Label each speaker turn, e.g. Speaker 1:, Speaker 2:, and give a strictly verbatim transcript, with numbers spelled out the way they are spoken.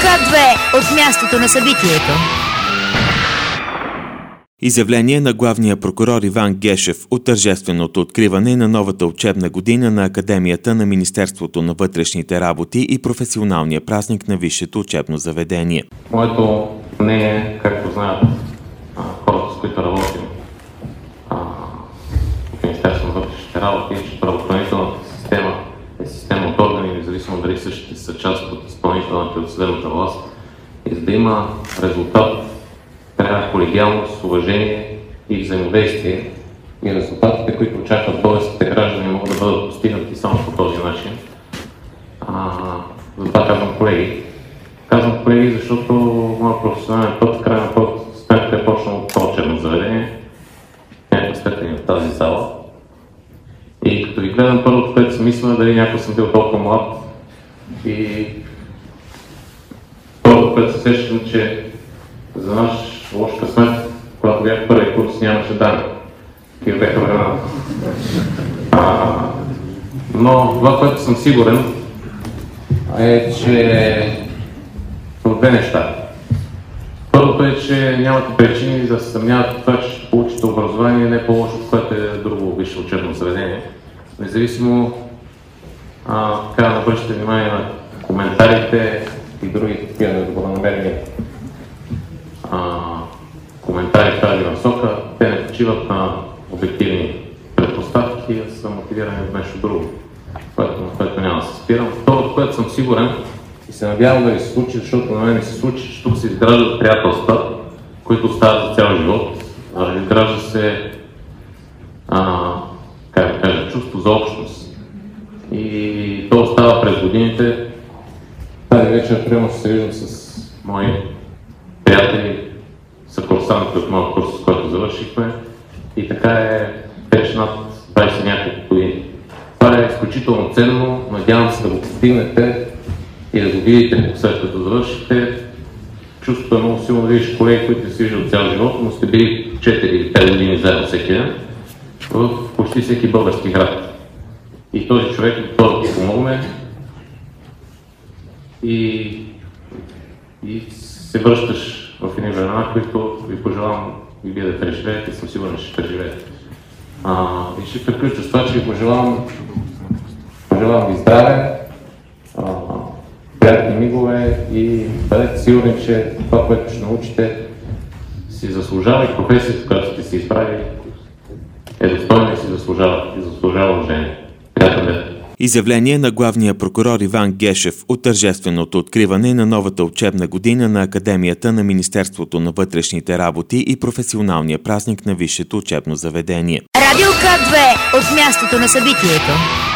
Speaker 1: К две от мястото на събитието.
Speaker 2: Изявление на главния прокурор Иван Гешев от тържественото откриване на новата учебна година на Академията на Министерството на вътрешните работи и професионалния празник на висшето учебно заведение.
Speaker 3: Моето мнение, както знаят а, хората, с които работим а, в Министерството на вътрешните работи, че правоохранителната система е система от органи, независимо дали същите са част от изпълнителната и от съдебната власт. И за да има резултат, трябва колегиалност, уважение и взаимодействие, и резултатите, които очакват българските граждани, могат да бъдат постигнати само по този начин. А, затова казвам колеги. Казвам колеги, защото моят професионален път, в крайна път, сметка е почнал от това учебно заведение, някаква степен в тази зала. И като ви гледам, първото, което съм мисля, дали някой съм бил толкова млад, и първото, което се сещам, че за наш лош късмет, когато бях първи курс, нямаше данни. Такива бяха времена. Но това, което съм сигурен, е, че в две неща. Първото е, че нямате причини да се съмнявате в това, че ще получите образование не по-лошо, от което е друго висше учебно заведение. Независимо а, така да обръщате внимание на коментарите и други такива недобронамерени а, коментари в тази насока, те не почиват на обективни предпоставки, а са мотивирани от нещо друго, което, на което няма да се спирам. Второто, което съм сигурен и се надявам да ви се случи, защото на мен ми се случи, че тук се изграждат приятелства, които остават за цял живот. Изгражда се а, как да кажа, чувство за общност. И то остава през годините. Тази вечер, примерно, ще се виждам с мои приятели, съкурсанти от моя курс, с който завършихме. И така е вече над двайсет няколко години. Това е изключително ценно. Надявам се да го постигнете и да го видите, след като завършите. Чувството е много силно да видиш колеги, които се виждат цял живот, но сте били четири или пет години заедно всеки ден в почти всеки български град. И този човек е готов да помогне и, и се връщаш в едни времена, които ви пожелавам и вие да преживеете, и съм сигурен, че ще преживеете. А, и ще приключа с това, че ви пожелавам, пожелавам ви здраве, а, приятни мигове и бъдете сигурни, че това, което ще научите, си заслужава и професията, която сте си изправили, е достойна и си заслужава, и заслужава уважение. Приятен ден!
Speaker 2: Изявление на главния прокурор Иван Гешев от тържественото откриване на новата учебна година на Академията на Министерството на вътрешните работи и професионалния празник на висшето учебно заведение.
Speaker 1: Радио К две от мястото на събитието.